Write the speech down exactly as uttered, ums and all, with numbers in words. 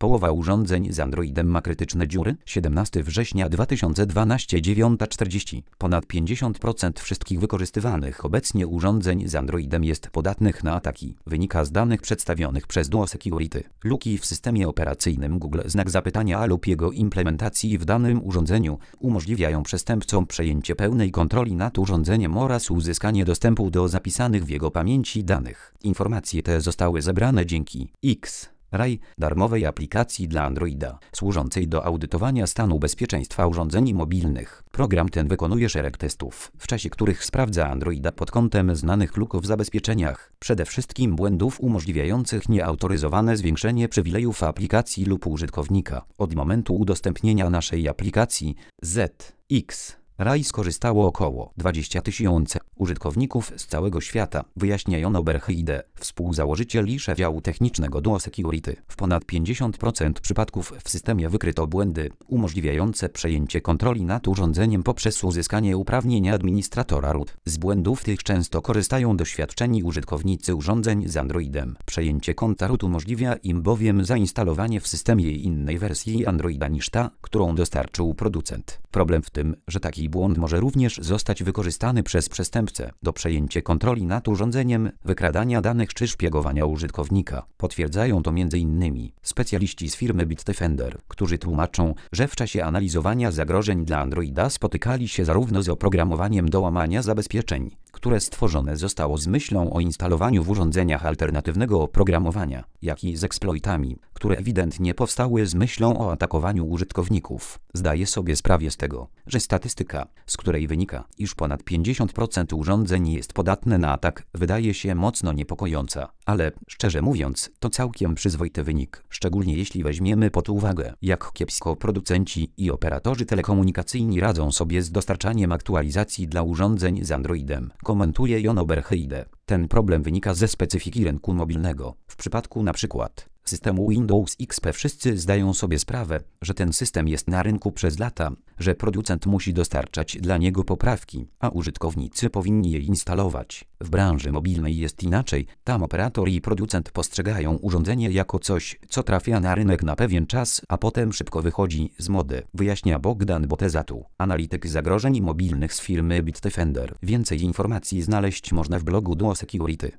Połowa urządzeń z Androidem ma krytyczne dziury. siedemnastego września dwa tysiące dwunastego, dziewiąta czterdzieści. Ponad pięćdziesiąt procent wszystkich wykorzystywanych obecnie urządzeń z Androidem jest podatnych na ataki. Wynika z danych przedstawionych przez Duo Security. Luki w systemie operacyjnym Google znak zapytania lub jego implementacji w danym urządzeniu umożliwiają przestępcom przejęcie pełnej kontroli nad urządzeniem oraz uzyskanie dostępu do zapisanych w jego pamięci danych. Informacje te zostały zebrane dzięki X-Ray, darmowej aplikacji dla Androida, służącej do audytowania stanu bezpieczeństwa urządzeń mobilnych. Program ten wykonuje szereg testów, w czasie których sprawdza Androida pod kątem znanych luk w zabezpieczeniach, przede wszystkim błędów umożliwiających nieautoryzowane zwiększenie przywilejów aplikacji lub użytkownika. Od momentu udostępnienia naszej aplikacji Z X Ray skorzystało około dwadzieścia tysięcy użytkowników z całego świata, wyjaśnia Jon Oberheide, współzałożyciel i szef działu technicznego Duo Security. W ponad pięćdziesiąt procent przypadków w systemie wykryto błędy umożliwiające przejęcie kontroli nad urządzeniem poprzez uzyskanie uprawnień administratora root. Z błędów tych często korzystają doświadczeni użytkownicy urządzeń z Androidem. Przejęcie konta root umożliwia im bowiem zainstalowanie w systemie innej wersji Androida niż ta, którą dostarczył producent. Problem w tym, że taki błąd może również zostać wykorzystany przez przestępcę do przejęcia kontroli nad urządzeniem, wykradania danych czy szpiegowania użytkownika. Potwierdzają to między innymi specjaliści z firmy Bitdefender, którzy tłumaczą, że w czasie analizowania zagrożeń dla Androida spotykali się zarówno z oprogramowaniem do łamania zabezpieczeń, które stworzone zostało z myślą o instalowaniu w urządzeniach alternatywnego oprogramowania, jak i z eksploitami, które ewidentnie powstały z myślą o atakowaniu użytkowników. Zdaję sobie sprawę z tego, że statystyka, z której wynika, iż ponad pięćdziesiąt procent urządzeń jest podatne na atak, wydaje się mocno niepokojąca, ale, szczerze mówiąc, to całkiem przyzwoity wynik, szczególnie jeśli weźmiemy pod uwagę, jak kiepsko producenci i operatorzy telekomunikacyjni radzą sobie z dostarczaniem aktualizacji dla urządzeń z Androidem, komentuje Jon Oberheide. Ten problem wynika ze specyfiki rynku mobilnego. W przypadku na przykład systemu Windows X P wszyscy zdają sobie sprawę, że ten system jest na rynku przez lata, że producent musi dostarczać dla niego poprawki, a użytkownicy powinni je instalować. W branży mobilnej jest inaczej. Tam operator i producent postrzegają urządzenie jako coś, co trafia na rynek na pewien czas, a potem szybko wychodzi z mody, wyjaśnia Bogdan Botezatu, analityk zagrożeń mobilnych z firmy Bitdefender. Więcej informacji znaleźć można w blogu Duo Security.